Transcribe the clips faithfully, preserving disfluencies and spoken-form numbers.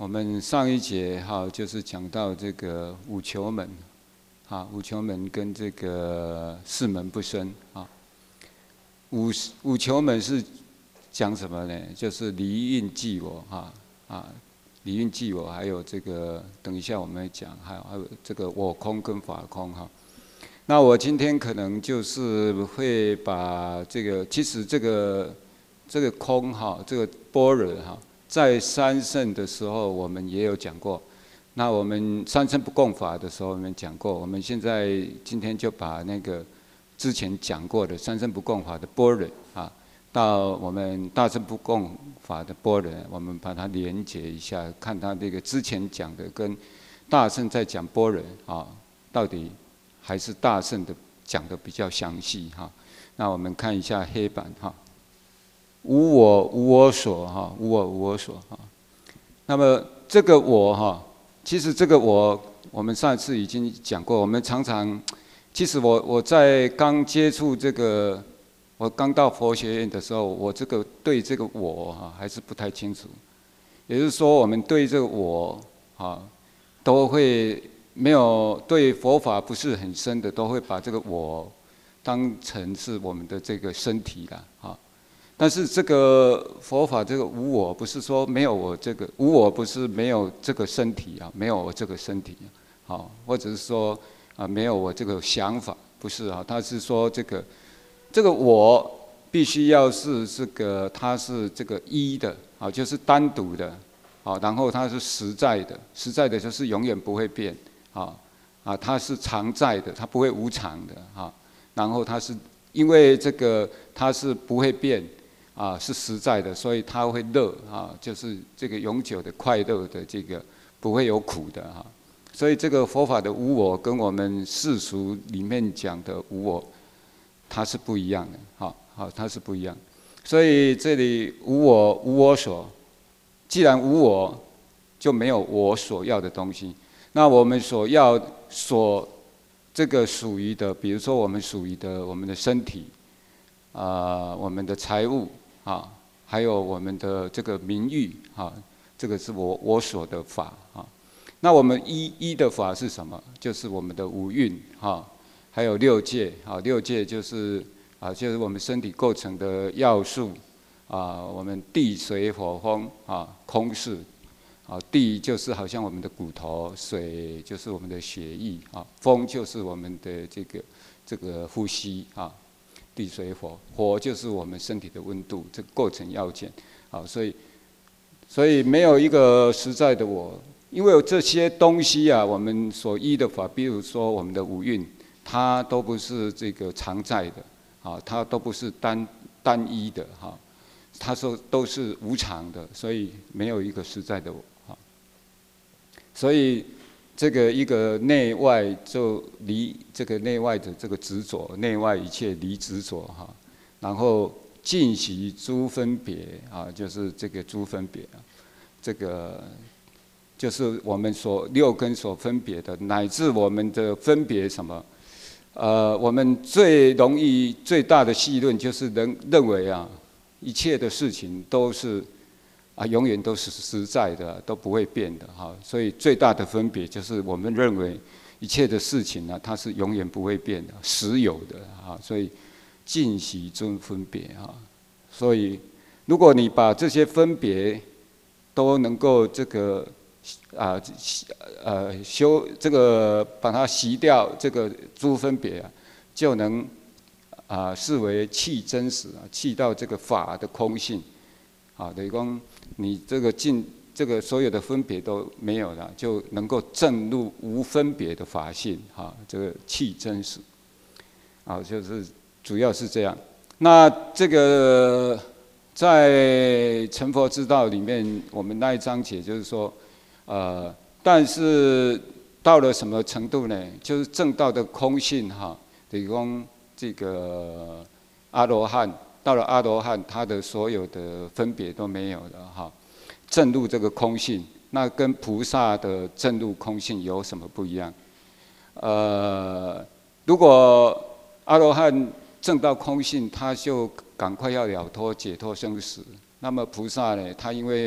我们上一节哈就是讲到这个五求门，啊五求门跟这个四门不生啊。五五求门是讲什么呢？就是离蕴即我哈啊，离蕴即我，还有这个等一下我们会讲，还有还有这个我空跟法空哈。那我今天可能就是会把这个，其实这个这个空哈，这个般若哈。在三圣的时候，我们也有讲过。那我们三圣不共法的时候，我们讲过。我们现在今天就把那个之前讲过的三圣不共法的般若啊，到我们大圣不共法的般若，我们把它连结一下，看它这个之前讲的跟大圣在讲般若啊，到底还是大圣的讲的比较详细哈。那我们看一下黑板哈。无我无我所哈，无我无我所哈。那么这个我哈，其实这个我，我们上一次已经讲过。我们常常，其实我我在刚接触这个，我刚到佛学院的时候，我这个对这个我哈还是不太清楚。也就是说，我们对这个我啊，都会没有对佛法不是很深的，都会把这个我当成是我们的这个身体啦啊。但是这个佛法这个无我，不是说没有我这个无我，不是没有这个身体啊，没有我这个身体，好，或者是说啊没有我这个想法，不是啊，他是说这个这个我必须要是这个它是这个一的啊，就是单独的啊，然后它是实在的，实在的就是永远不会变啊啊，它是常在的，它不会无常的啊，然后它是因为这个它是不会变。啊，是实在的，所以它会乐啊，就是这个永久的快乐的这个不会有苦的哈。所以这个佛法的无我跟我们世俗里面讲的无我，它是不一样的，好好，它是不一样。所以这里无我无我所，既然无我，就没有我所要的东西。那我们所要所这个属于的，比如说我们属于的我们的身体，啊、呃，我们的财物。啊，还有我们的这个名誉啊，这个是我我所的法啊。那我们一一的法是什么？就是我们的五蕴啊，还有六界啊。六界就是啊，就是我们身体构成的要素啊。我们地水火风啊，空是啊。地就是好像我们的骨头，水就是我们的血液啊，风就是我们的这个这个呼吸啊。地水火，火就是我们身体的温度，这个构成要件。好，所以，所以没有一个实在的我，因为这些东西啊，我们所依的法，比如说我们的五蕴，它都不是这个常在的，啊，它都不是单单一的，哈，它说都是无常的，所以没有一个实在的我，哈，所以。这个一个内外就离这个内外的这个执着，内外一切离执着哈，然后尽息诸分别啊，就是这个诸分别，这个就是我们所六根所分别的，乃至我们的分别什么？呃，我们最容易最大的戏论就是人认为啊，一切的事情都是。啊，永远都是实在的，都不会变的哈。所以最大的分别就是我们认为一切的事情呢，它是永远不会变的，实有的啊。所以尽息诸分别啊。所以如果你把这些分别都能够这个啊呃修这个把它息掉，这个诸分别啊，就能啊视为弃真实啊，弃到这个法的空性。啊，等于讲你这个尽这个所有的分别都没有了，就能够证入无分别的法性，哈，这个气真实，啊，就是主要是这样。那这个在成佛之道里面，我们那一章节就是说，呃，但是到了什么程度呢？就是证道的空性，哈，等于讲这个阿罗汉。到了阿罗汉，他的所有的分别都没有了哈，证入这个空性，那跟菩萨的证入空性有什么不一样？呃，如果阿罗汉证到空性，他就赶快要了脱解脱生死。那么菩萨呢，他因为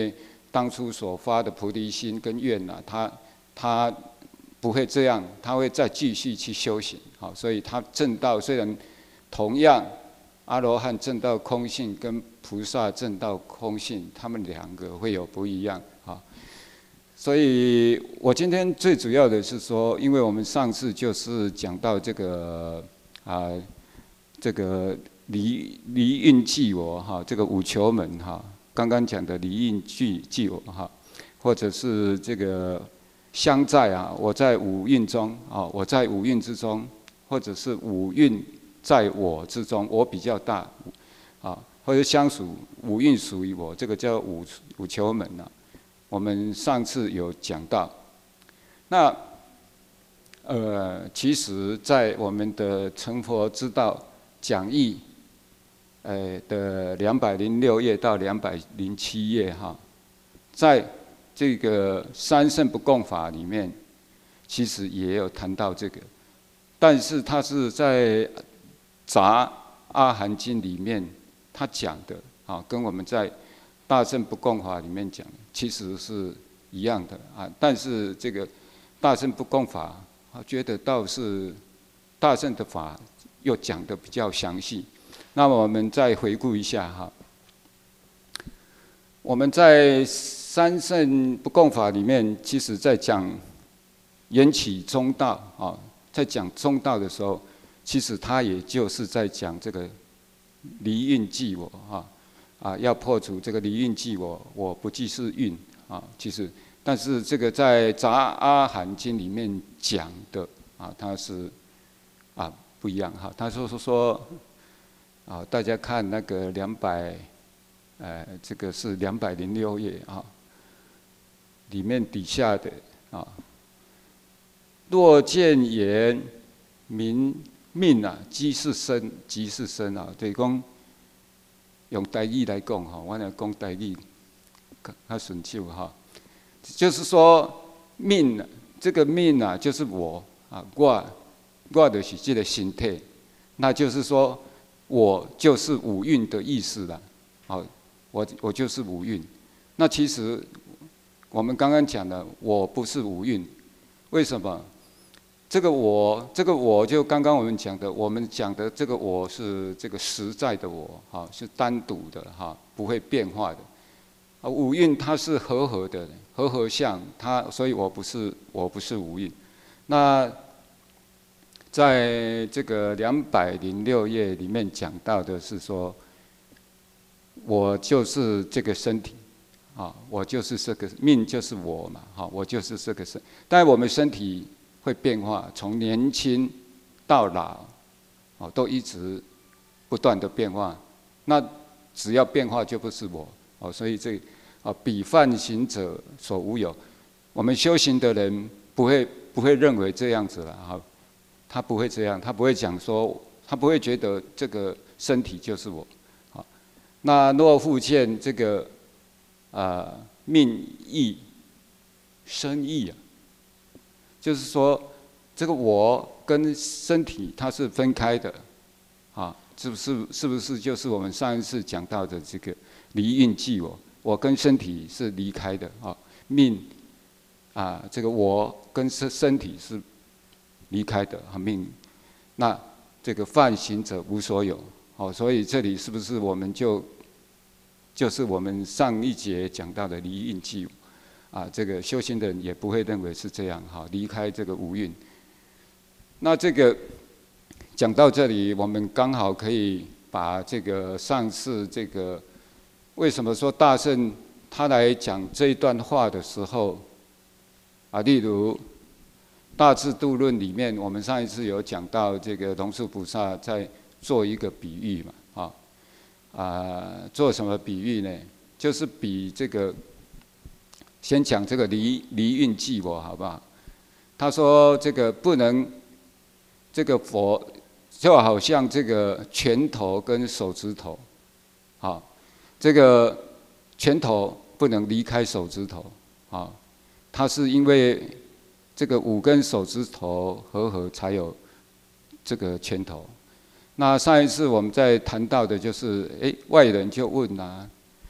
当初所发的菩提心跟愿啊，他他不会这样，他会再继续去修行。好，所以他证道虽然同样阿罗汉证道空性跟菩萨证道空性，他们两个会有不一样。好，所以我今天最主要的是说，因为我们上次就是讲到这个啊、呃，这个离离蕴寂我哈，这个五求门哈，刚刚讲的离蕴寂寂我哈，或者是这个相在啊，我在五蕴中啊，我在五蕴之中，或者是五蕴在我之中，我比较大啊，或者相属五蕴属于我，这个叫五五求门啊。我们上次有讲到，那呃，其实，在我们的成佛之道讲义，呃的两百零六页到两百零七页哈，在这个三圣不共法里面，其实也有谈到这个，但是它是在杂阿含经里面他讲的啊，跟我们在大乘不共法里面讲，其实是一样的啊。但是这个大乘不共法，我觉得倒是大乘的法又讲得比较详细。那么我们再回顾一下哈，我们在三圣不共法里面，其实在讲缘起中道啊，在讲中道的时候，其实他也就是在讲这个离蕴寂我啊。啊，要破除这个离蕴寂我，我不即是蕴啊。其实，但是这个在《杂阿含经》里面讲的啊，它是啊不一样哈。他说说说啊，大家看那个两百，呃，这个是两百零六页啊，里面底下的啊，若见言明命啊，即是身，即是身啊，对讲。用台语来讲哈，我来讲台语，较顺手哈。就是说命，这个命啊，就是我啊，我，我就是这个身体，那就是说，我就是五蕴的意思啦。好，我我就是五蕴。那其实我们刚刚讲的，我不是五蕴，为什么？这个我，这个我就刚刚我们讲的，我们讲的这个我是这个实在的我，哈，是单独的哈，不会变化的。啊，五蕴它是和合的，和合相，它所以我不是我不是五蕴。那在这个两百零六页里面讲到的是说，我就是这个身体，啊，我就是这个命就是我嘛，哈，我就是这个身，但我们身体。会变化，从年轻到老，哦，都一直不断的变化。那只要变化就不是我，哦，所以这啊，彼梵行者所无有。我们修行的人不会不会认为这样子了，哈，他不会这样，他不会讲说，他不会觉得这个身体就是我，好。那若复见这个啊命意身意啊。就是说，这个我跟身体它是分开的，啊，是不是？是不是就是我们上一次讲到的这个离蕴寂我？我跟身体是离开的啊，命啊，这个我跟身身体是离开的啊，命。那这个梵行者无所有，哦，所以这里是不是我们就就是我们上一节讲到的离蕴寂我？啊，这个修行的人也不会认为是这样哈，离开这个五蕴。那这个讲到这里，我们刚好可以把这个上次这个为什么说大圣他来讲这一段话的时候，啊，例如《大智度论》里面，我们上一次有讲到这个龙树菩萨在做一个比喻嘛，啊，啊，做什么比喻呢？就是比这个。先讲这个离离蕴寂我好不好？他说这个不能，这个佛就好像这个拳头跟手指头，好，这个拳头不能离开手指头，啊，它是因为这个五根手指头合合才有这个拳头。那上一次我们在谈到的就是，哎，外人就问啊。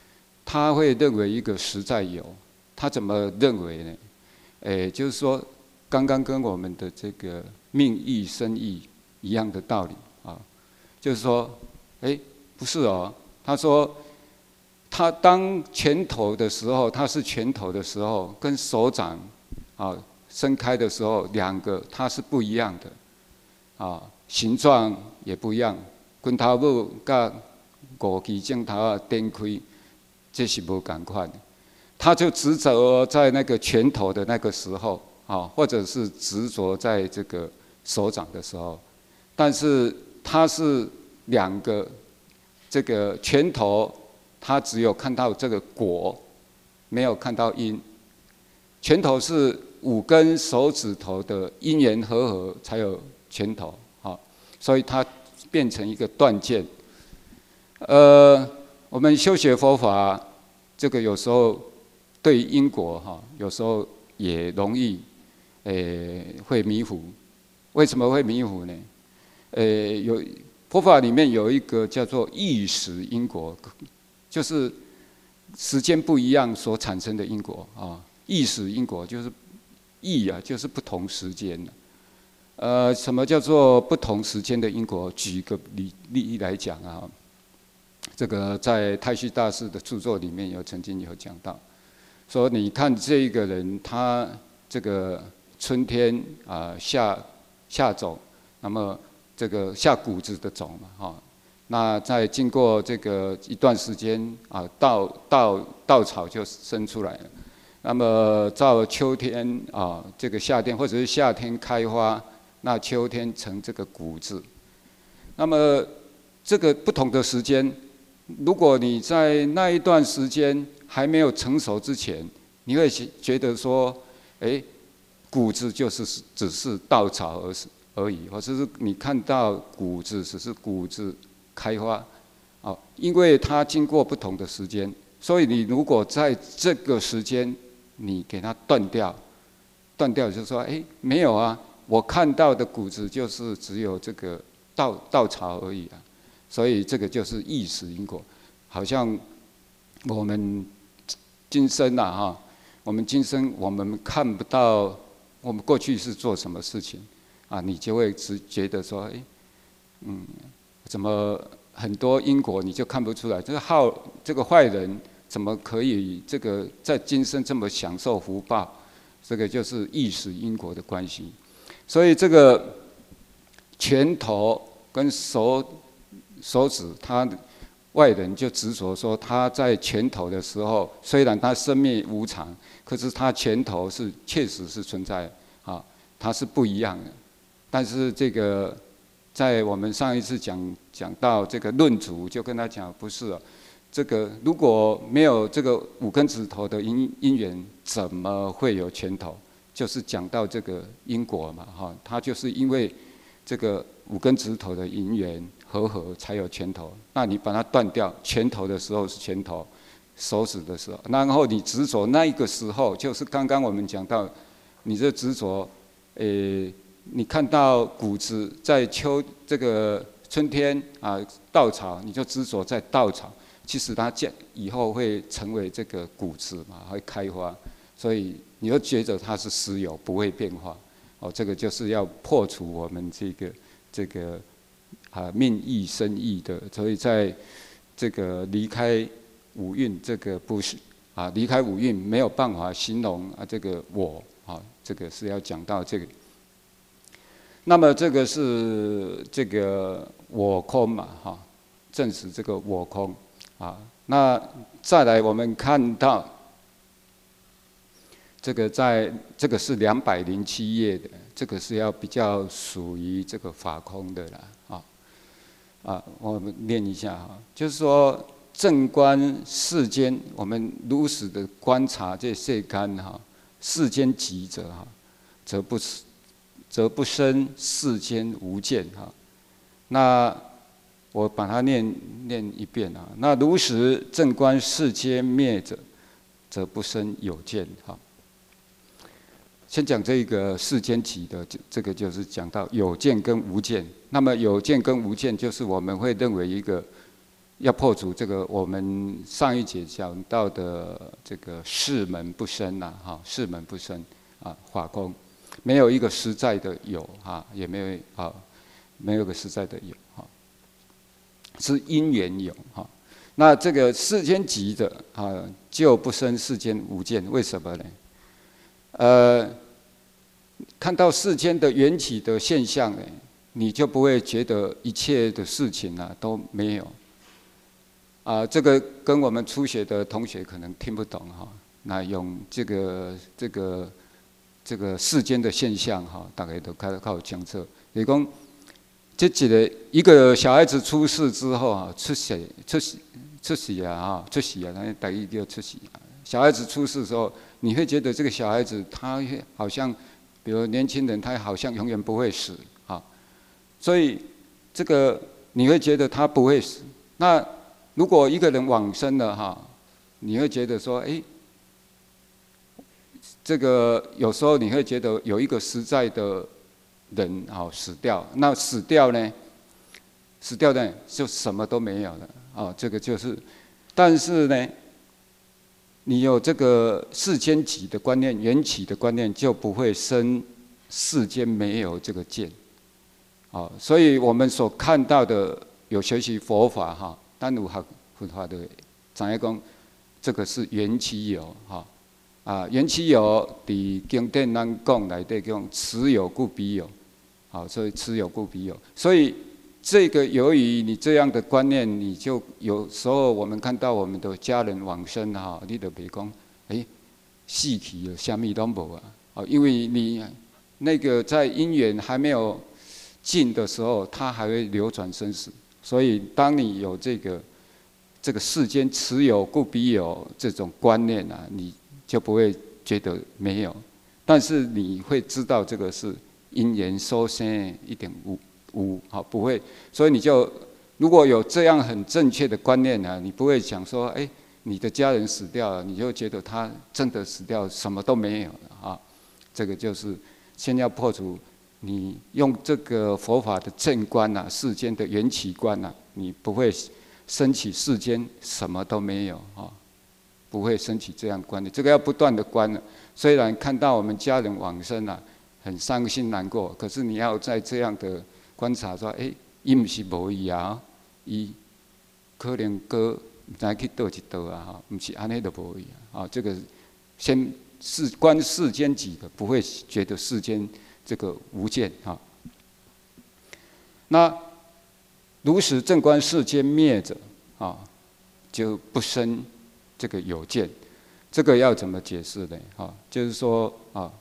他会认为一个实在有，他怎么认为呢？诶，就是说，刚刚跟我们的这个命意生意一样的道理啊，就是说，诶，不是哦，他说，他当拳头的时候，他是拳头的时候，跟手掌啊伸开的时候，两个它是不一样的啊，形状也不一样，拳头母甲五支镜头啊展开，这是无同款的。他就执着在那个拳头的那个时候啊，或者是执着在这个手掌的时候，但是他是两个这个拳头，他只有看到这个果，没有看到因。拳头是五根手指头的因缘和合才有拳头，好，所以它变成一个断剑。呃，我们修学佛法，这个有时候对因果哈，有时候也容易，诶、呃，会迷糊。为什么会迷糊呢？呃，有佛法里面有一个叫做意识因果，就是时间不一样所产生的因果啊。意识因果就是意啊，就是不同时间的。呃，什么叫做不同时间的因果？举个例例来讲啊，这个在太虚大师的著作里面有曾经有讲到，说你看这个人，他这个春天啊、呃、下下种，那么这个下谷子的种嘛，哈、哦，那在经过这个一段时间啊，稻稻稻草就生出来了。那么到秋天啊，这个夏天或者是夏天开花，那秋天成这个谷子。那么这个不同的时间，如果你在那一段时间还没有成熟之前，你会觉得说，哎，谷子就是只是稻草而而已，或者是你看到谷子只是谷子开花，啊，因为它经过不同的时间，所以你如果在这个时间，你给它断掉，断掉就是说，哎，没有啊，我看到的谷子就是只有这个稻稻草而已啊，所以这个就是意识因果，好像我们今生啊哈，我们今生我们看不到我们过去是做什么事情啊，你就会只觉得说，哎，嗯，怎么很多因果你就看不出来？这个好，这个坏人。怎么可以这个在今生这么享受福报？这个就是意识因果的关系。所以这个拳头跟手手指，他外人就执着说他在拳头的时候，虽然他生命无常，可是他拳头是确实是存在啊，它是不一样的。但是这个在我们上一次讲讲到这个论主，就跟他讲不是啊。这个如果没有这个五根指头的因因缘，怎么会有拳头？就是讲到这个因果嘛，哈，它就是因为这个五根指头的因缘和合才有拳头。那你把它断掉，拳头的时候是拳头，手指的时候，然后你执着那一个时候，就是刚刚我们讲到，你这执着，诶，你看到谷子在秋这个春天啊，稻草，你就执着在稻草。其实它将以后会成为这个谷子嘛，会开花，所以你就觉得它是实有，不会变化。哦，这个就是要破除我们这个这个啊命意生意的，所以在这个离开五蕴这个不是啊，离开五蕴没有办法形容啊这个我啊，这个是要讲到这个。那么这个是这个我空嘛，哈，证实这个我空。啊，那再来我们看到这个在这个是两百零七页的，这个是要比较属于这个法空的啦，啊啊，我们念一下哈，就是说正观世间，我们如实的观察这世间哈，世间极者哈，则不则不生世间无见哈，那。我把它念念一遍啊。那如实正观世间灭者，则不生有见哈。先讲这个世间起的，这个就是讲到有见跟无见。那么有见跟无见，就是我们会认为一个要破除这个我们上一节讲到的这个四门不生呐，哈，四门不生啊，法空，没有一个实在的有哈，也没有啊，没有个实在的有哈，是因缘有哈。那这个世间即的啊，就不生世间无见，为什么呢？呃，看到世间的缘起的现象呢，你就不会觉得一切的事情啊都没有。啊，这个跟我们初学的同学可能听不懂哈。那用这个这个这个世间的现象哈，大概都靠靠监测。你讲，这几个一个小孩子出世之后啊，出世出世出世啊哈，出世啊，那等于就出世啊。小孩子出世的时候，你会觉得这个小孩子他好像，比如年轻人，他好像永远不会死啊。所以这个你会觉得他不会死。那如果一个人往生了哈，你会觉得说，哎，这个有时候你会觉得有一个实在的人啊死掉，那死掉呢，死掉呢就什么都没有了啊，这个就是，但是呢，你有这个世间起的观念、缘起的观念，就不会生世间没有这个见，啊，所以我们所看到的有学习佛法哈。咱有学佛法的，知影讲，这个是缘起有哈，啊，缘起有，伫经典咱讲内底讲，此有故彼有，好，所以此有故彼有，所以这个由于你这样的观念，你就有时候我们看到我们的家人往生哈，你就别讲，哎，死去了，什么都无啊，哦，因为你那个在因缘还没有尽的时候，它还会流转生死。所以，当你有这个这个世间此有故彼有这种观念啊，你就不会觉得没有，但是你会知道这个是因缘所生一点无无好不会，所以你就如果有这样很正确的观念啊，你不会想说，哎，你的家人死掉了，你就觉得他真的死掉，什么都没有了啊，这个就是先要破除。你用这个佛法的正观呐、啊，世间的缘起观呐、啊，你不会升起世间什么都没有啊，不会升起这样观念。这个要不断的观了。虽然看到我们家人往生啊，很伤心难过，可是你要在这样的观察说，哎，伊唔是无伊啊，伊可能哥唔知去倒一倒啊，哈，唔是安尼就无伊啊。啊，这个先世观世间几个，不会觉得世间。这个无见哈，那如实正观世间灭者啊，就不生这个有见。这个要怎么解释呢？哈，就是说啊，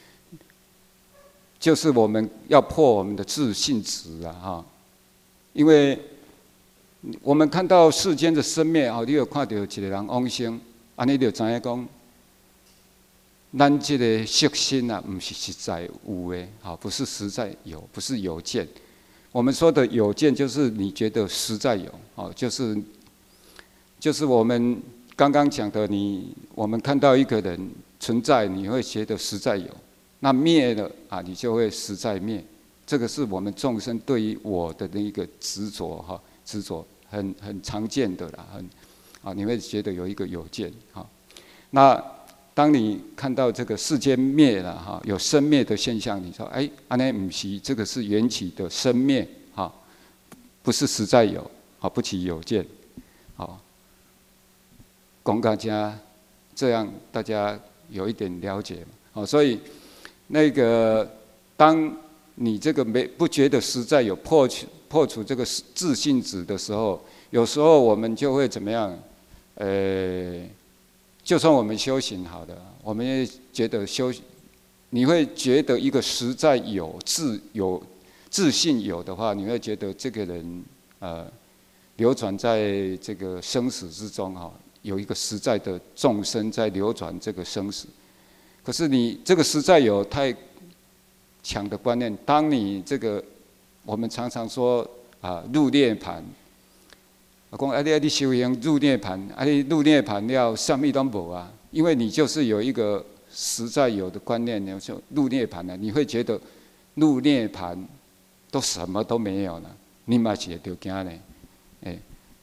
就是我们要破我们的自信执啊，哈，因为我们看到世间的生灭啊，你有看到一个人往生，安尼就知影讲。咱这个色身啊，不是实在有的，好，不是实在有，不是有见。我们说的有见，就是你觉得实在有，好，就是就是我们刚刚讲的，你我们看到一个人存在，你会觉得实在有，那灭了啊，你就会实在灭。这个是我们众生对于我的那一个执着哈，执着很很常见的啦，很啊，你会觉得有一个有见哈，那。当你看到这个世间灭了哈，有生灭的现象，你说哎，安尼不是这个是缘起的生灭哈，不是实在有，好不起有见，好，讲大家这样大家有一点了解嘛，好，所以那个当你这个没不觉得实在有破除破除这个自信执的时候，有时候我们就会怎么样，呃。就算我们修行好的，我们也觉得修，你会觉得一个实在有自有自信有的话，你会觉得这个人呃流转在这个生死之中哈，有一个实在的众生在流转这个生死。可是你这个实在有太强的观念，当你这个我们常常说啊入涅盘。讲啊，你啊，你修行入涅盘，啊，你入涅盘了，什么都无啊，因为你就是有一个实在有的观念，你就入涅盘了，你会觉得入涅盘都什么都没有了，你嘛是会着惊呢，哎，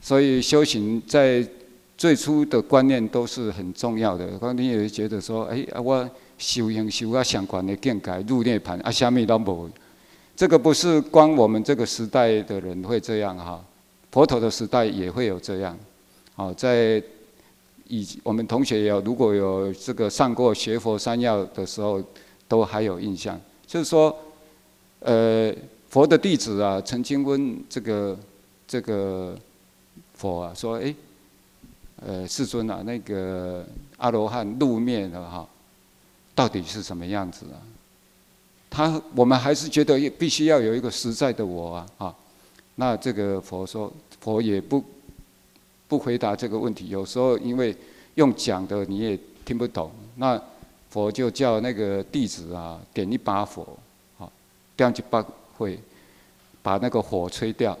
所以修行在最初的观念都是很重要的。可能你也会觉得说，哎、欸，我修行修到上悬的境界入涅槃，啊，啥物都无。这个不是光我们这个时代的人会这样哈，佛陀的时代也会有这样。好，在以我们同学有如果有这个上过学佛三要的时候，都还有印象，就是说，呃，佛的弟子啊，曾经问这个这个佛啊，说，哎、欸，呃，世尊啊，那个阿罗汉入灭了哈，到底是什么样子啊？他我们还是觉得必须要有一个实在的我啊，啊，那这个佛说，佛也不不回答这个问题。有时候因为用讲的你也听不懂，那佛就叫那个弟子啊，点一把火，好，点一把火，把那个火吹掉。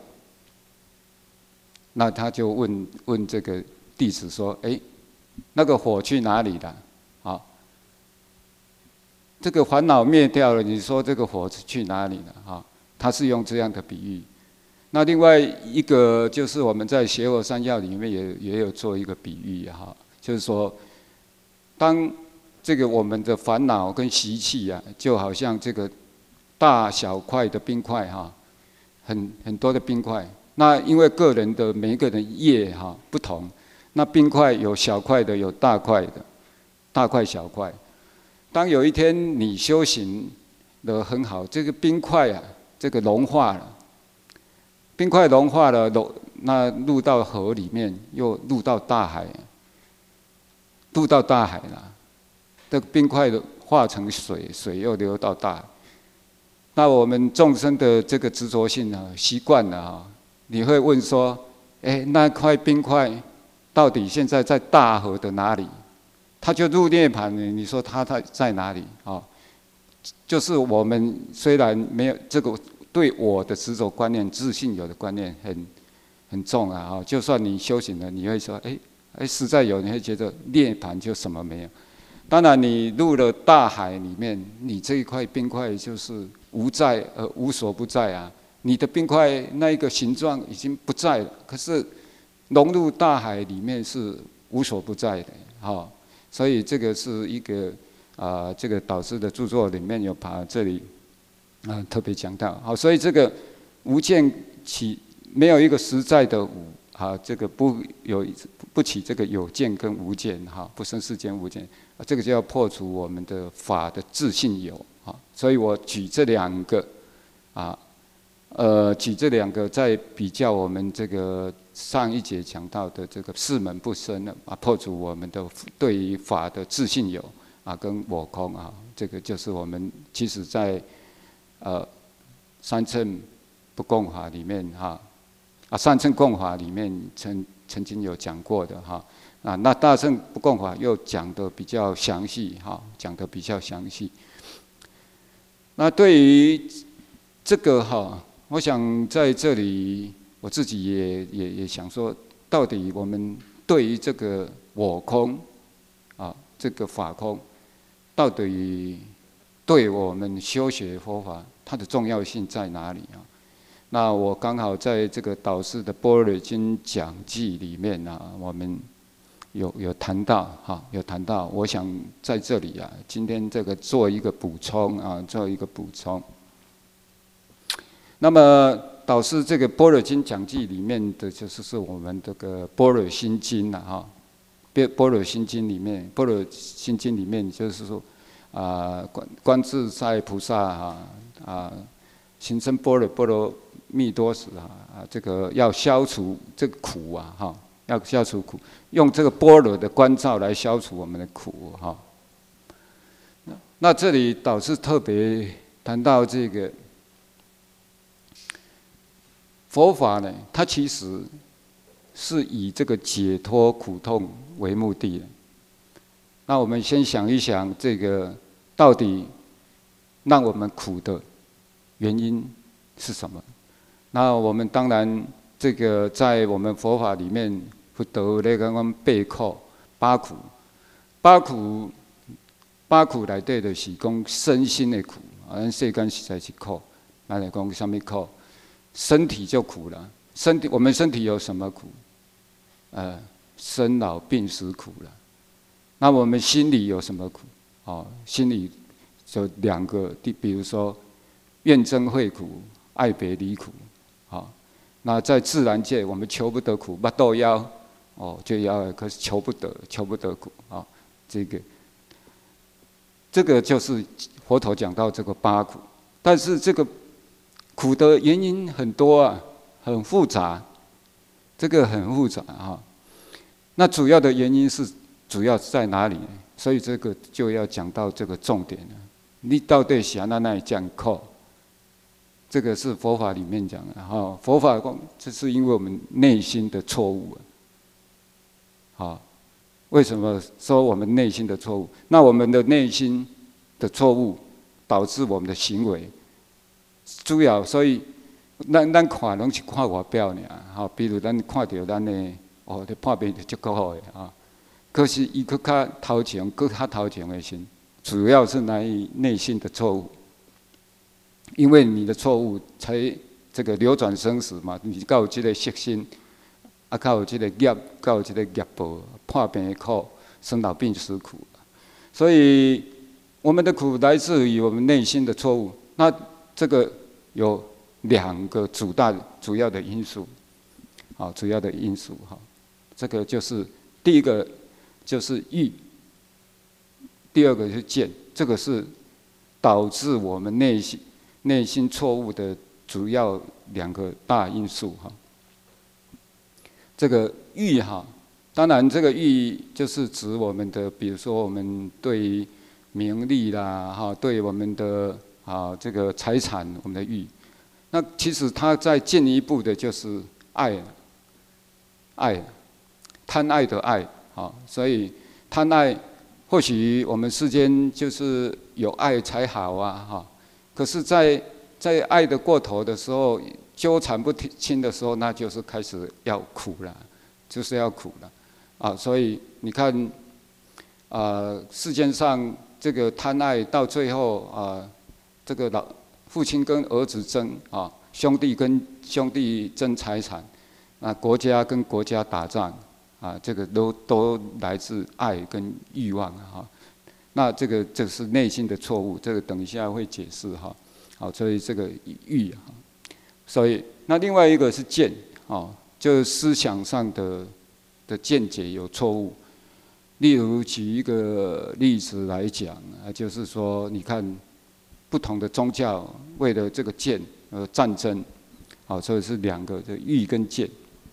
那他就问问这个弟子说：“哎，那个火去哪里了？”好，这个烦恼灭掉了，你说这个火去哪里了？哈，他是用这样的比喻。那另外一个就是我们在邪佛三要里面也也有做一个比喻哈，就是说，当这个我们的烦恼跟习气啊，就好像这个大小块的冰块哈，很很多的冰块。那因为个人的每一个人业哈不同，那冰块有小块的，有大块的，大块小块。当有一天你修行得很好，这个冰块啊，这个融化了。冰块融化了，那入到河里面，又入到大海，入到大海了。这个冰块化成水，水又流到大海。那我们众生的这个执着性啊，习惯了啊，你会问说：哎，那块冰块到底现在在大河的哪里？它就入涅槃了，你说它在在哪里啊？就是我们虽然没有这个。对我的执着观念、自信有的观念很很重啊！就算你修行了，你会说：哎哎，实在有，你会觉得涅槃就什么没有。当然，你入了大海里面，你这一块冰块就是无在而无所不在啊！你的冰块那一个形状已经不在了，可是融入大海里面是无所不在的，哈！所以这个是一个啊、呃，这个导师的著作里面有把这里。啊，特别讲到好，所以这个无见起没有一个实在的无啊，这个不有不起这个有见跟无见哈，不生世间无见，这个就要破除我们的法的自性有啊。所以我举这两个啊，呃，举这两个在比较我们这个上一节讲到的这个四门不生啊，破除我们的对于法的自性有啊，跟我空啊，这个就是我们其实在。呃，三乘不共法里面哈，啊，三乘共法里面曾曾经有讲过的哈，啊，那大乘不共法又讲得比较详细哈，讲得比较详细。那对于这个哈，我想在这里我自己也也也想说，到底我们对于这个我空啊，这个法空，到底对我们修学佛法，它的重要性在哪里啊？那我刚好在这个导师的《般若经讲记》里面啊，我们有有谈到哈，有谈到，我想在这里啊，今天这个做一个补充啊，做一个补充。那么导师这个《般若经讲记》里面的就是是我们这个《般若心经》呐哈，《般若心经》里面，《般若心经》里面就是说。啊，观观自在菩萨啊啊，行深般若波罗蜜多时啊啊，这个要消除这个苦啊哈，要消除苦，用这个般若的观照来消除我们的苦哈。那这里导师特别谈到这个佛法呢，它其实是以这个解脱苦痛为目的的。那我们先想一想这个。到底让我们苦的原因是什么？那我们当然，这个在我们佛法里面，不得那个我们八苦，八苦，八苦，八苦内底就是讲身心的苦，啊，咱世间实在是苦，那来讲什么苦？身体就苦了，身体我们身体有什么苦？ 呃生老病死苦了。那我们心里有什么苦？哦，心里就两个，比如说怨憎会苦、爱别离苦。好、哦，那在自然界，我们求不得苦，巴豆腰哦就要，可是求不得，求不得苦啊、哦，这个这个就是佛陀讲到这个八苦，但是这个苦的原因很多啊，很复杂，这个很复杂啊、哦。那主要的原因是主要在哪里呢？所以这个就要讲到这个重点了。你到底想到那里讲课？这个是佛法里面讲的哈。佛法讲，这是因为我们内心的错误啊。好，为什么说我们内心的错误？那我们的内心的错误导致我们的行为，主要所以咱咱看拢是看外表尔，哈，比如咱看到咱的哦，这判别就够好的啊。可是伊搁较头前，搁较头前的心，主要是来于内心的错误。因为你的错误，才这个流转生死嘛。你才有这个色心，啊，才有这个业，才有这个业报，破病的苦，生老病死苦。所以我们的苦来自于我们内心的错误。那这个有两个主大主要的因素，好，主要的因素哈。这个就是第一个就是欲，第二个是见，这个是导致我们内心内心错误的主要两个大因素哈。这个欲哈，当然这个欲就是指我们的，比如说我们对于名利啦哈，对我们的啊这个财产我们的欲，那其实它再进一步的就是爱，爱，贪爱的爱啊，所以贪爱或许我们世间就是有爱才好啊哈。可是在，在在爱的过头的时候，纠缠不清的时候，那就是开始要苦了，就是要苦了，啊！所以你看，啊、呃，世间上这个贪爱到最后啊、呃，这个老父亲跟儿子争啊，兄弟跟兄弟争财产，啊，国家跟国家打仗，啊，这个都都来自爱跟欲望啊。那这个这是内心的错误，这个等一下会解释哈。好，所以这个欲啊，所以那另外一个是见啊，就是思想上的的见解有错误。例如举一个例子来讲啊，就是说，你看不同的宗教为了这个见而战争，好，所以是两个，这欲跟见。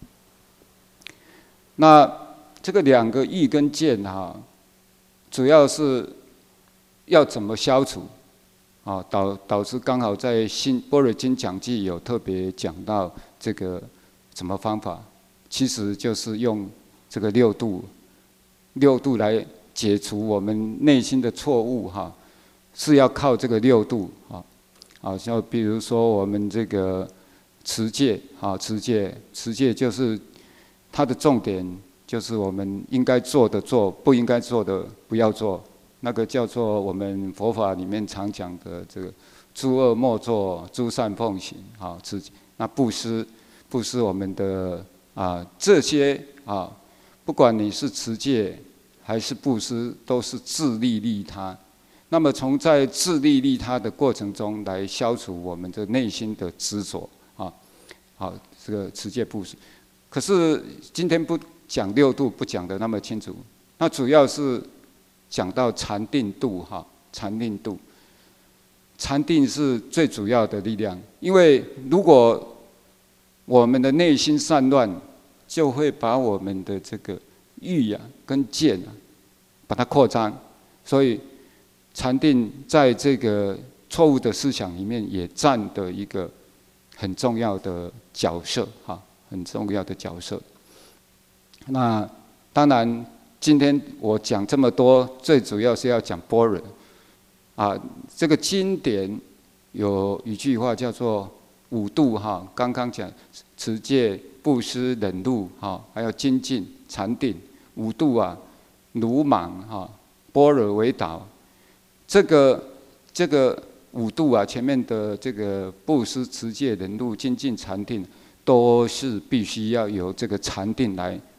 那这个两个欲跟见哈。主要是要怎么消除？啊，导导致刚好在《新般若经讲记》有特别讲到这个什么方法，其实就是用这个六度，六度来解除我们内心的错误哈，是要靠这个六度啊，啊，像比如说我们这个持戒啊，持戒，持戒就是它的重点。就是我们应该做的做，不应该做的不要做，那个叫做我们佛法里面常讲的这个诸恶莫作，诸善奉行啊，自己那布施，布施我们的啊这些啊，不管你是持戒还是布施，都是自利利他。那么从在自利利他的过程中来消除我们的内心的执着啊，好，这个持戒布施。可是今天不。讲六度不讲得那么清楚，那主要是讲到禅定度哈，禅定度，禅定是最主要的力量，因为如果我们的内心散乱，就会把我们的这个欲啊跟见啊，把它扩张，所以禅定在这个错误的思想里面也占的一个很重要的角色哈，很重要的角色。那当然，今天我讲这么多，最主要是要讲般若啊。这个经典有一句话叫做五度哈，刚刚讲持戒、布施、忍辱哈，还有精进、禅定五度啊，鲁莽哈，般若为导。这个这个五度啊，前面的这个布施、持戒、忍辱、精进、禅定，都是必须要由这个禅定来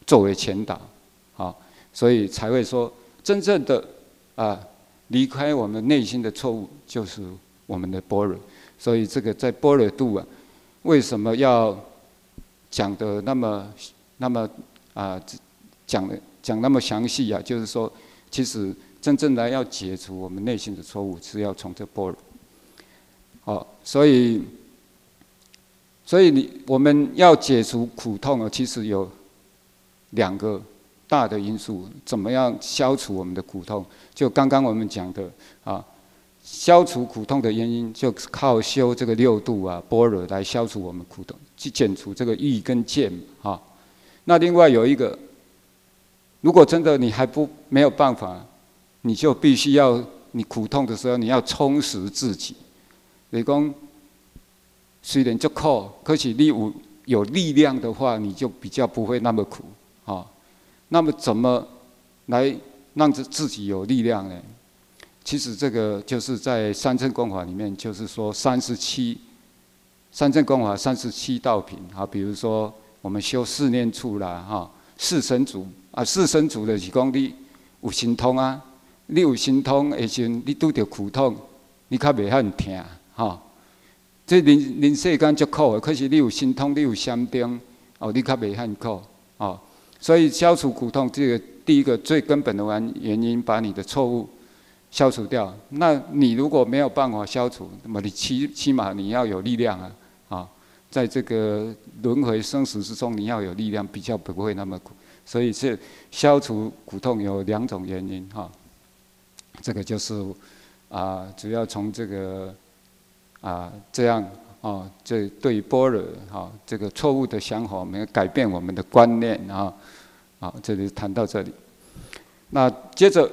作为前导，好，所以才会说真正的啊离开我们内心的错误，就是我们的般若。所以这个在般若度啊，为什么要讲的那么那么啊讲的讲那么详细啊？就是说，其实真正来要解除我们内心的错误，是要从这般若。好，所以所以你我们要解除苦痛啊，其实有两个大的因素，怎么样消除我们的苦痛？就刚刚我们讲的啊，消除苦痛的原因，就靠修这个六度啊、般若来消除我们苦痛，去减除这个欲跟见啊。那另外有一个，如果真的你还不没有办法，你就必须要你苦痛的时候，你要充实自己。你讲虽然就苦，可是你有有力量的话，你就比较不会那么苦啊。那么怎么来让自己有力量呢？其实这个就是在三乘功法里面，就是说三十七三乘功法三十七道品啊，比如说我们修四念处啦，哈，四神足啊，四神足就是讲你有神通啊，你有神通的时阵，你拄着苦痛，你较袂遐疼哈。这人人世间足苦的，可是你有神通，你有禅定，哦，你较袂遐苦哦。所以消除苦痛，这个第一个最根本的原因，把你的错误消除掉。那你如果没有办法消除，那么你起起码你要有力量啊，啊，在这个轮回生死之中，你要有力量，比较不会那么苦。所以这消除苦痛有两种原因哈，这个就是啊，主要从这个啊这样啊，这对于般若哈这个错误的想法，我们要改变我们的观念啊。好，这里谈到这里。那接着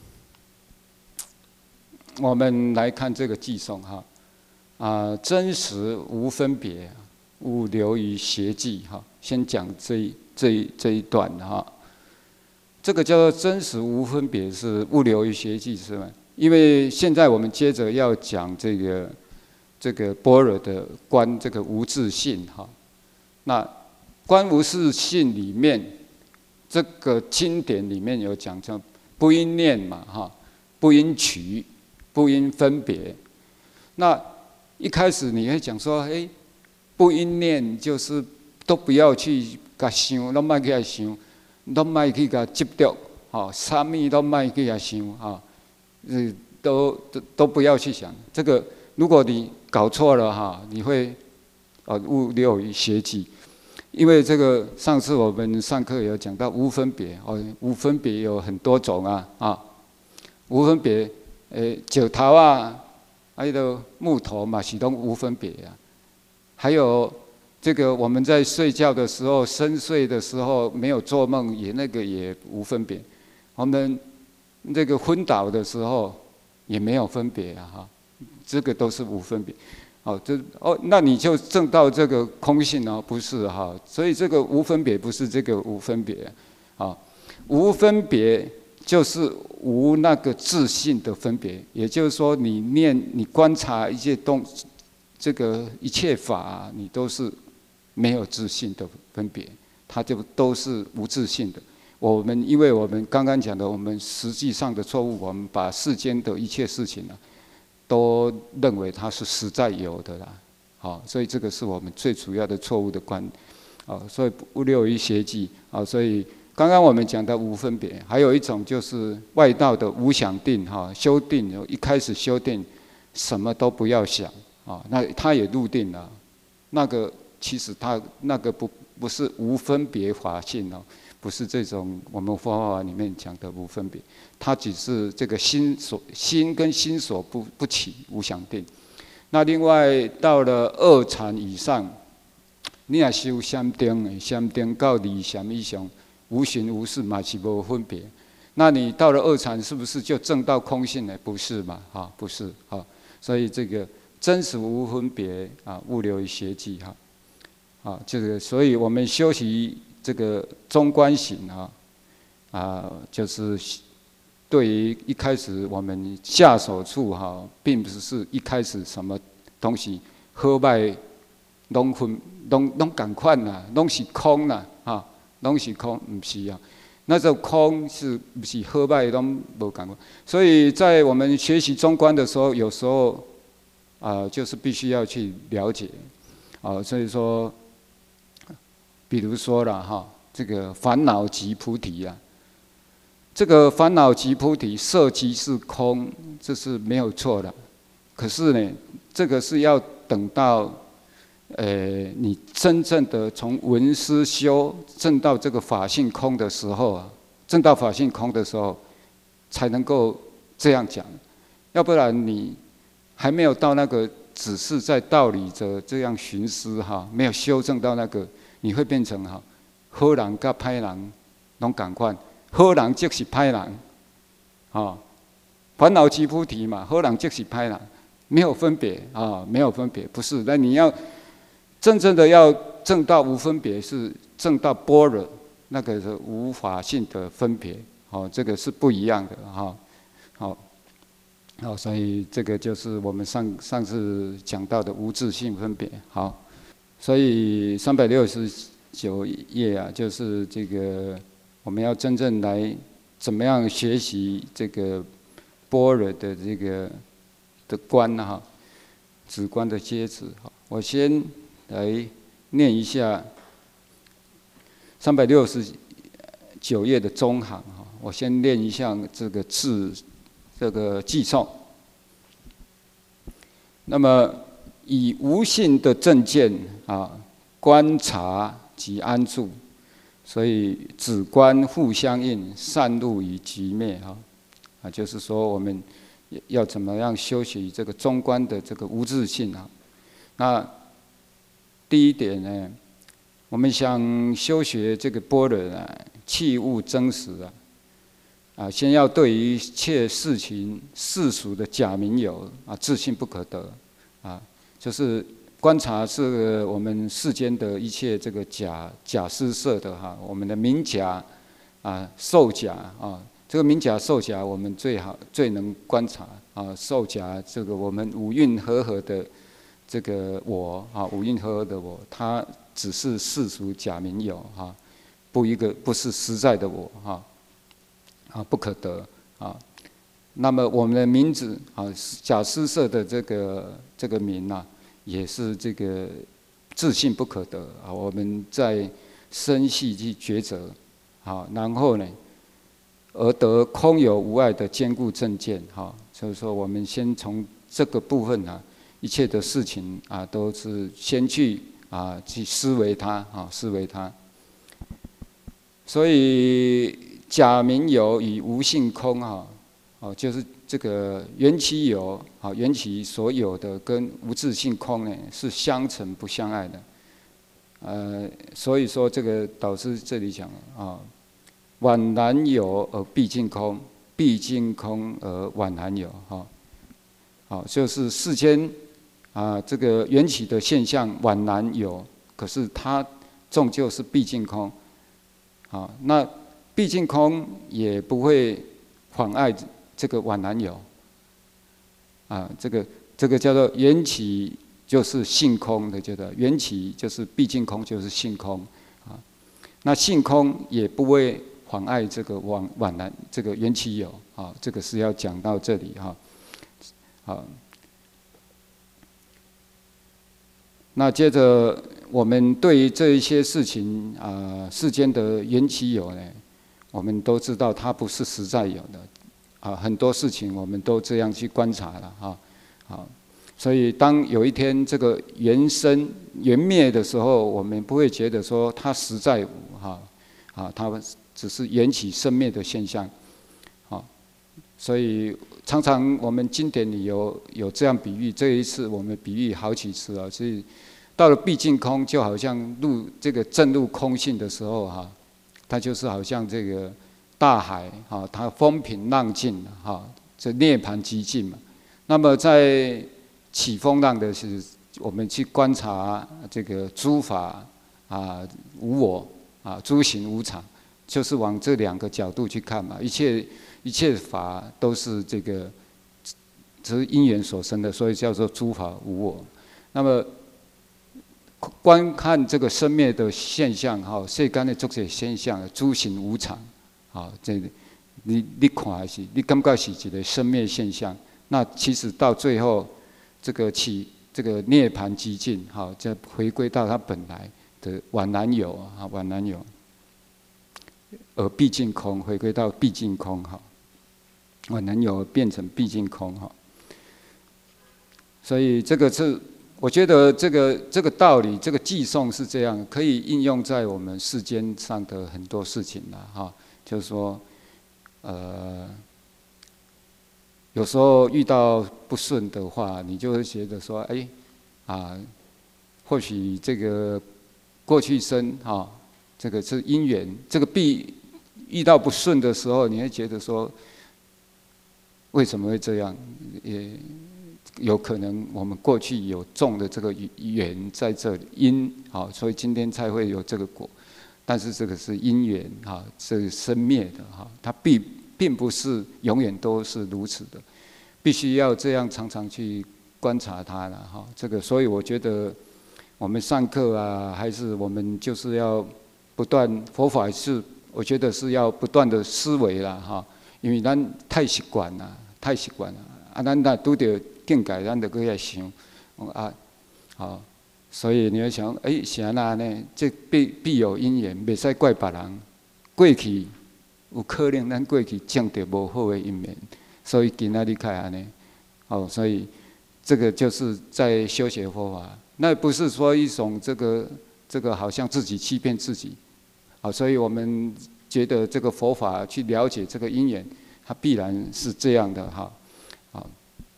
我们来看这个偈颂哈，啊，真实无分别，勿流于邪计哈。先讲这一这一这一段哈，这个叫做真实无分别，是勿流于邪计是吗？因为现在我们接着要讲这个这个般若的观这个无自性哈。那观无自性里面，这个经典里面有讲叫不应念嘛哈，不应取，不应分别。那一开始你会讲说，哎，不应念就是都不要去甲想，都莫去甲想，都莫去甲执着，哈，啥物都莫去甲想哈，嗯，都都都不要去想。这个如果你搞错了哈，你会呃误流于邪计。因为这个上次我们上课有讲到无分别哦，无分别有很多种啊啊，无分别，诶，石头啊，还有木头嘛，是都无分别啊。还有这个我们在睡觉的时候，深睡的时候没有做梦，也那个也无分别。我们这个昏倒的时候也没有分别啊哈，这个都是无分别。哦，这哦，那你就证到这个空性哦，不是哈，所以这个无分别不是这个无分别，啊，无分别就是无那个自性的分别，也就是说，你念你观察一切东，这个一切法，你都是没有自性的分别，它就都是无自性的。我们因为我们刚刚讲的，我们实际上的错误，我们把世间的一切事情呢。都认为它是实在有的啦，好，所以这个是我们最主要的错误的观，啊，所以勿流于邪计啊，所以刚刚我们讲的无分别，还有一种就是外道的无想定哈，修定一开始修定什么都不要想啊，那他也入定了，那个其实他那个不不是无分别法性哦。不是这种我们佛法里面讲的无分别，它只是这个心所心跟心所不不起无想定。那另外到了二禅以上，你也修禅定，禅定到二禅以上，无形无事嘛是无分别。那你到了二禅，是不是就证到空性呢？不是嘛，哈，不是，哈。所以这个真实无分别啊，勿流于邪计哈，啊，这个所以我们修习。这个中观行啊，啊，就是对于一开始我们下手处哈，并不是一开始什么东西好歹拢分拢拢共款啦，拢是空啦啊， 拢是空，唔是啊。那种空是不是好歹都无感觉？所以在我们学习中观的时候，有时候啊、呃，就是必须要去了解啊、呃。所以说，比如说了哈，这个烦恼即菩提啊。这个烦恼即菩提，色即是空，这是没有错的。可是呢，这个是要等到，呃，你真正的从闻思修证到这个法性空的时候啊，证到法性空的时候，才能够这样讲。要不然你还没有到那个，只是在道理着这样寻思哈，没有修正到那个，你会变成哈，好人跟歹人拢同款。好人即是歹人，啊，烦恼即菩提嘛，好人即是歹人，没有分别啊，没有分别，不是。那你要真正的要证到无分别，是证到般若，那个是无法性的分别，哦，这个是不一样的哈，好，好，所以这个就是我们上上次讲到的无自性分别，好，所以三百六十九页啊，就是这个。我们要真正来怎么样学习这个般若的这个的观呢？哈，止观的阶止。我先来念一下三百六十九页的中行哈。我先念一下这个字，这个记诵。那么以无性的正见啊，观察及安住。所以止观互相应，散入于极灭哈，啊，就是说我们要怎么样修习这个中观的这个无自性啊？那第一点呢，我们想修学这个般若啊，器物真实啊，啊，先要对于一切事情世俗的假名有啊，自信不可得啊，就是观察是我们世间的一切这个假假施设的哈，我们的名假啊、受假啊，这个名假受假我们最好最能观察啊，受假这个我们五蕴和合的这个我啊，五蕴和合的我，它只是世俗假名有哈，不一个不是实在的我哈，啊不可得啊。那么我们的名字啊，假施设的这个这个名啊。也是这个自信不可得啊！我们在深细去抉择，好，然后呢，而得空有无碍的坚固正见，哈。所以说，我们先从这个部分啊，一切的事情啊，都是先去啊去思维它，啊思维它。所以假名有与无性空啊，哦，就是这个缘起有，好，缘起所有的跟无自性空呢是相成不相碍的，呃，所以说这个导师这里讲啊，宛然有而毕竟空，毕竟空而宛然有，哈，好，就是世间啊这个缘起的现象宛然有，可是它终究是毕竟空，好，那毕竟空也不会妨碍这个宛然有，啊，这个这个叫做缘起就是性空的，叫做缘起就是毕竟空，就是性空啊。那性空也不会妨碍这个宛宛然这个缘起有啊，这个是要讲到这里哈。好，那接着我们对于这一些事情啊，世间的缘起有呢，我们都知道它不是实在有的。啊，很多事情我们都这样去观察了哈，好，所以当有一天这个缘生缘灭的时候，我们不会觉得说它实在无哈，啊，它只是缘起生灭的现象，好，所以常常我们经典里有有这样比喻，这一次我们比喻好几次啊，所以到了毕竟空，就好像入这个证入空性的时候哈，它就是好像这个。大海哈，它风平浪静哈，这涅槃寂静嘛。那么在起风浪的是，我们去观察这个诸法啊无我啊诸行无常，就是往这两个角度去看嘛。一切一切法都是这个，只是因缘所生的，所以叫做诸法无我。那么观看这个生灭的现象，哈，世间的诸些现象，诸行无常，好，这你你看是，你感觉是一个生灭现象，那其实到最后，这个起这个涅槃寂尽，好，再回归到它本来的宛然有啊，宛然有，而毕竟空，回归到毕竟空，哈，宛然有变成毕竟空，哈，所以这个是。我觉得这个这个道理，这个寄送是这样，可以应用在我们世间上的很多事情啦，哈，就是说，呃，有时候遇到不顺的话，你就会觉得说，哎，啊，或许这个过去生哈，这个是因缘，这个必遇到不顺的时候，你会觉得说，为什么会这样？也。有可能我们过去有种的这个缘在这里因，好，所以今天才会有这个果。但是这个是因缘，哈，是生灭的，哈，它并并不是永远都是如此的，必须要这样常常去观察它了，哈。这个，所以我觉得我们上课啊，还是我们就是要不断佛法是，我觉得是要不断的思维啦，哈，因为咱太习惯了，太习惯了，啊，咱那拄到。境界，咱就搁遐想，啊，好，所以你要想，哎、欸，是安那呢？这必必有因缘，袂使怪别人。过去有可能咱过去种着无好的因缘，所以今仔日开安尼，哦，所以这个就是在修学佛法，那不是说一种这个这个好像自己欺骗自己，好，所以我们觉得这个佛法去了解这个因缘，它必然是这样的哈，好。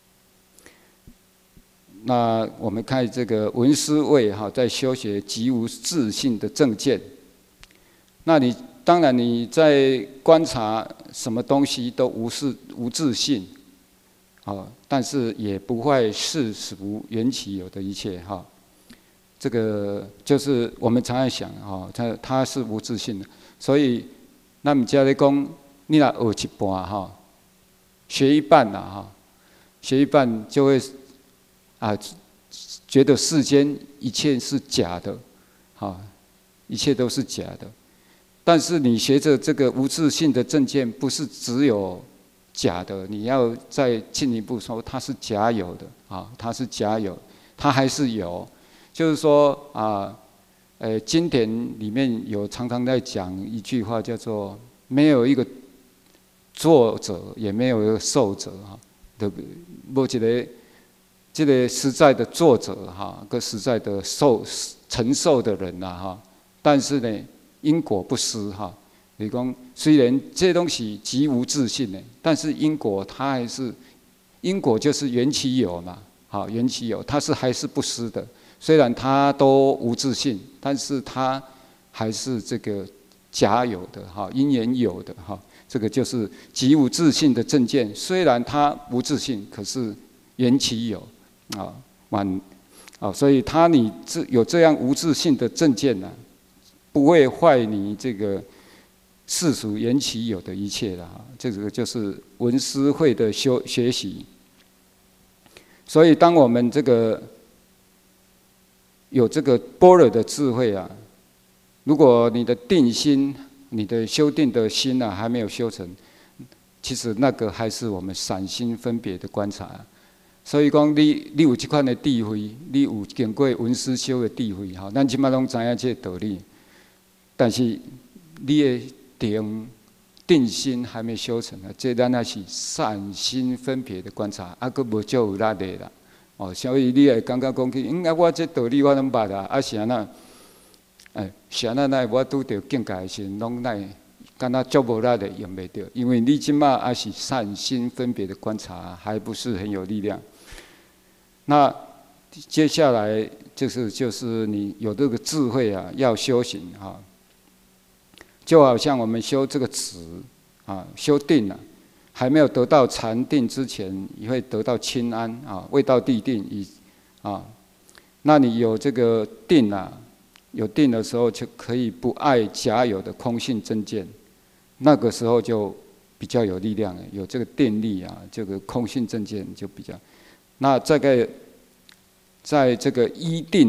那我们看这个文思维哈，在修学极无自信的正见。那你当然你在观察什么东西都无是无自信，啊，但是也不会世俗缘起有的一切哈。这个就是我们常常想哈，他他是无自信的，所以那么家里讲，你若学一半哈，学一半啦哈，学一半就会。啊，觉得世间一切是假的，哈，一切都是假的。但是你学着这个无自性的正见，不是只有假的，你要再进一步说，它是假有的啊，它是假有，它还是有。就是说啊，呃，经典里面有常常在讲一句话，叫做“没有一个作者，也没有一个受者”哈，对不对？无一个。这个实在的作者哈，跟实在的受承受的人呐哈，但是呢，因果不失哈。你讲虽然这些东西极无自信呢，但是因果它还是因果就是缘起有嘛，好缘起有，它是还是不失的。虽然它都无自信，但是它还是这个假有的哈，因缘有的哈。这个就是极无自信的正见，虽然它无自信，可是缘起有。啊，完，啊，所以他你这有这样无自信的正见呢、啊，不会坏你这个世俗缘起有的一切的哈。这个就是文思慧的修学习。所以，当我们这个有这个般若的智慧啊，如果你的定心、你的修定的心啊还没有修成，其实那个还是我们散心分别的观察、啊。所以讲，你你有这款的智慧，你有经过文思修的智慧，哈，咱即马拢知影这个道理。但是你的定定心还没修成啊，这咱还是散心分别的观察，啊，佫无足有力的啦。哦，所以你会感觉讲起，嗯啊，我这道理我拢捌啊，啊是安那，哎，是安那奈我拄着境界时，拢奈。敢若足无力的用袂着，因为你即马还是善心分别的观察，还不是很有力量。那接下来就是就是你有这个智慧啊，要修行啊，就好像我们修这个止啊，修定啊，还没有得到禅定之前，你会得到清安啊，未到地定以啊，那你有这个定啊，有定的时候就可以不爱假有的空性真见。那个时候就比较有力量了，有这个定力啊，这个空性正见就比较。那这个在这个依定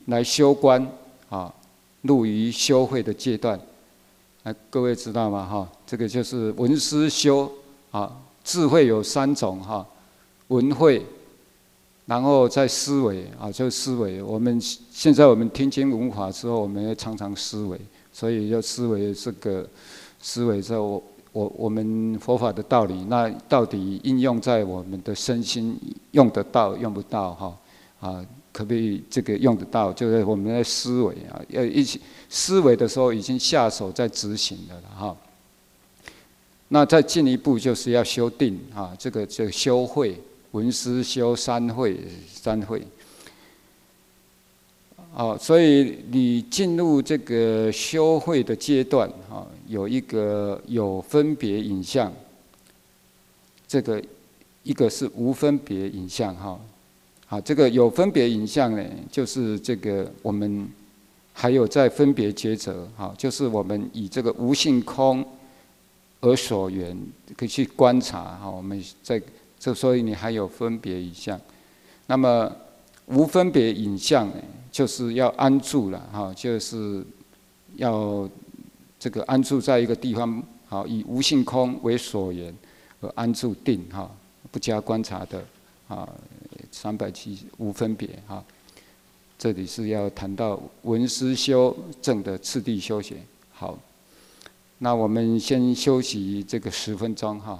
来修观啊，入于修慧的阶段。啊，各位知道吗？哈，这个就是闻思修啊，智慧有三种哈，闻慧，然后再思维啊，就思维。我们现在我们听经闻法之后，我们要常常思维，所以要思维这个思维之后，我我们佛法的道理，那到底应用在我们的身心用得到用不到哈啊？可不可以这个用得到？就是我们在思维啊，要一起思维的时候，已经下手在执行了哈。那再进一步就是要修定啊，这个这个修慧，闻思修三慧，三慧。哦，所以你进入这个修慧的阶段啊，有一个有分别影像，这个一个是无分别影像哈。好，这个有分别影像呢，就是这个我们还有在分别抉择，哈，就是我们以这个无性空而所缘，可以去观察哈。我们在这，所以你还有分别影像。那么无分别影像呢，就是要安住了哈，就是要这个安住在一个地方，好，以无性空为所缘而安住定哈，不加观察的啊。三百七无分别哈，这里是要谈到闻思修正的次第修学。好，那我们先休息这个十分钟哈。